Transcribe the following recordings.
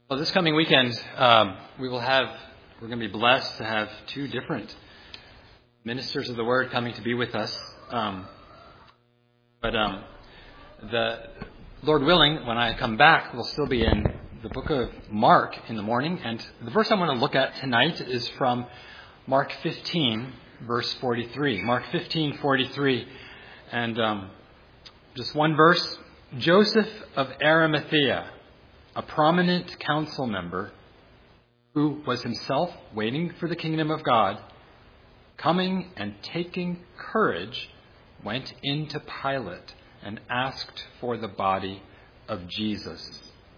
Well, this coming weekend, we're going to be blessed to have two different ministers of the Word coming to be with us. The Lord willing, when I come back, we'll still be in the book of Mark in the morning. And the verse I want to look at tonight is from Mark 15, verse 43. Mark 15, 43. And just one verse. Joseph of Arimathea, a prominent council member who was himself waiting for the kingdom of God, coming and taking courage, went into Pilate and asked for the body of Jesus.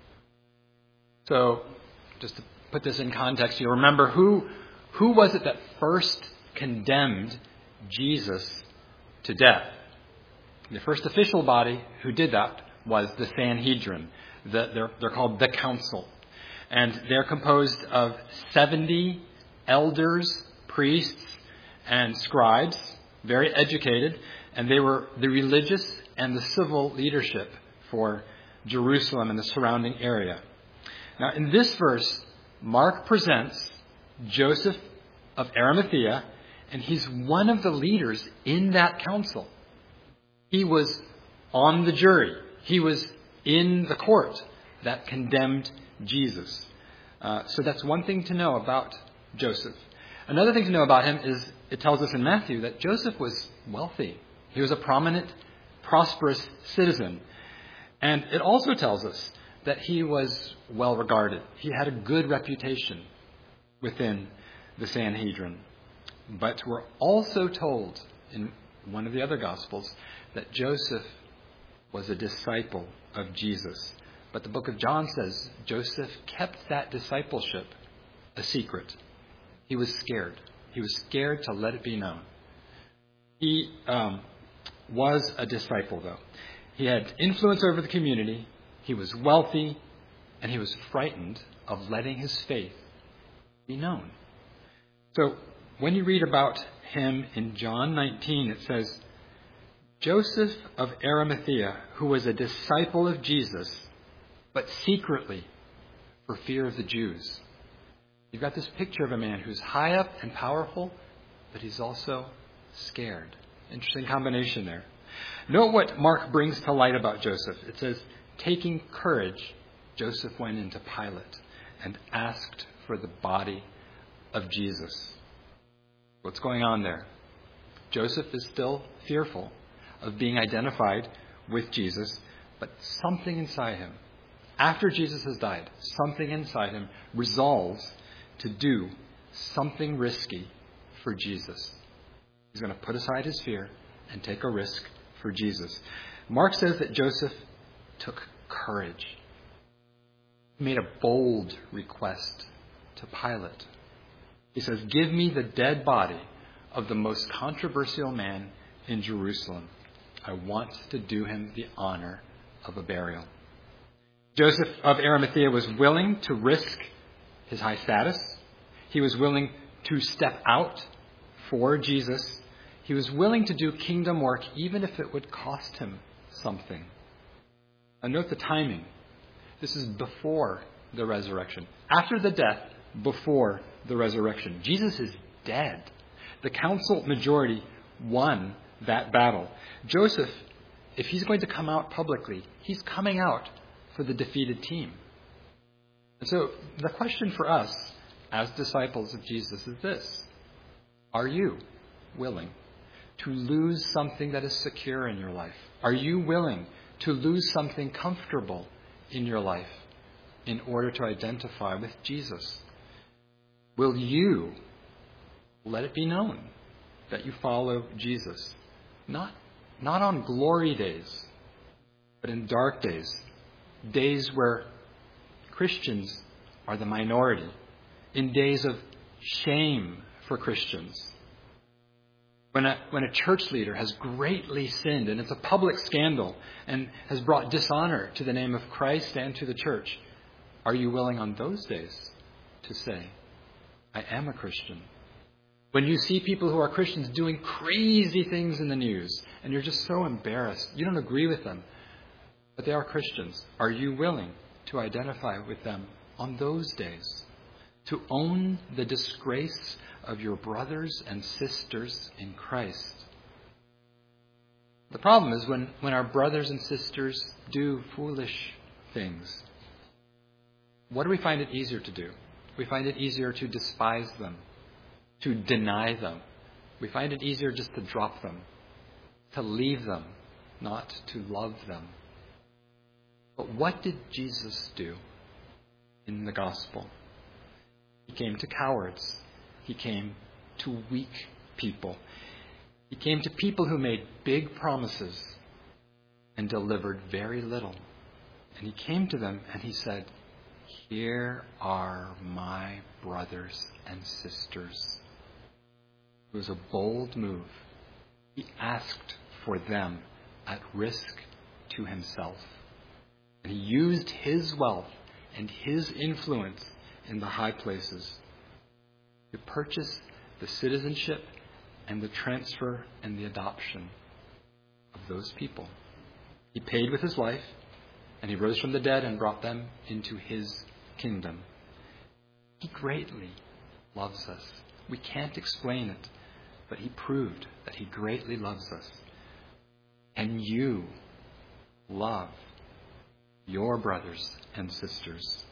So, just to put this in context, you remember who was it that first condemned Jesus to death? The first official body who did that was the Sanhedrin. They're called the council. And they're composed of 70 elders, priests, and scribes, very educated. And they were the religious and the civil leadership for Jerusalem and the surrounding area. Now, in this verse, Mark presents Joseph of Arimathea, and he's one of the leaders in that council. He was on the jury. He was in the court that condemned Jesus. So that's one thing to know about Joseph. Another thing to know about him is it tells us in Matthew that Joseph was wealthy. He was a prominent, prosperous citizen. And it also tells us that he was well regarded. He had a good reputation within the Sanhedrin. But we're also told in one of the other Gospels that Joseph was a disciple of Jesus. But the book of John says Joseph kept that discipleship a secret. He was scared. He was scared to let it be known. He was a disciple, though. He had influence over the community. He was wealthy, and he was frightened of letting his faith be known. So when you read about him in John 19, it says, Joseph of Arimathea, who was a disciple of Jesus, but secretly for fear of the Jews. You've got this picture of a man who's high up and powerful, but he's also scared. Interesting combination there. Note what Mark brings to light about Joseph. It says, taking courage, Joseph went into Pilate and asked for the body of Jesus. What's going on there? Joseph is still fearful of being identified with Jesus, but something inside him, after Jesus has died, something inside him resolves to do something risky for Jesus. He's going to put aside his fear and take a risk for Jesus. Mark says that Joseph took courage. He made a bold request to Pilate. He says, give me the dead body of the most controversial man in Jerusalem. I want to do him the honor of a burial. Joseph of Arimathea was willing to risk his high status. He was willing to step out for Jesus. He was willing to do kingdom work even if it would cost him something. And note the timing. This is before the resurrection. After the death, before the resurrection. Jesus is dead. The council majority won that battle. Joseph, if he's going to come out publicly, he's coming out for the defeated team. And so the question for us as disciples of Jesus is this. Are you willing to lose something that is secure in your life? Are you willing to lose something comfortable in your life in order to identify with Jesus? Will you let it be known that you follow Jesus? Not on glory days, but in dark days. Days where Christians are the minority. In days of shame for Christians. When a church leader has greatly sinned and it's a public scandal and has brought dishonor to the name of Christ and to the church, are you willing on those days to say, I am a Christian? When you see people who are Christians doing crazy things in the news and you're just so embarrassed, you don't agree with them, but they are Christians, are you willing to identify with them on those days, to own the disgrace of your brothers and sisters in Christ. The problem is when our brothers and sisters do foolish things, what do we find it easier to do? We find it easier to despise them, to deny them. We find it easier just to drop them, to leave them, not to love them. But what did Jesus do in the gospel? He came to cowards. He came to weak people. He came to people who made big promises and delivered very little. And he came to them and he said, "Here are my brothers and sisters." It was a bold move. He asked for them at risk to himself. And he used his wealth and his influence in the high places to purchase the citizenship and the transfer and the adoption of those people. He paid with his life, and he rose from the dead and brought them into his kingdom. He greatly loves us. We can't explain it, but he proved that he greatly loves us. Can you love your brothers and sisters?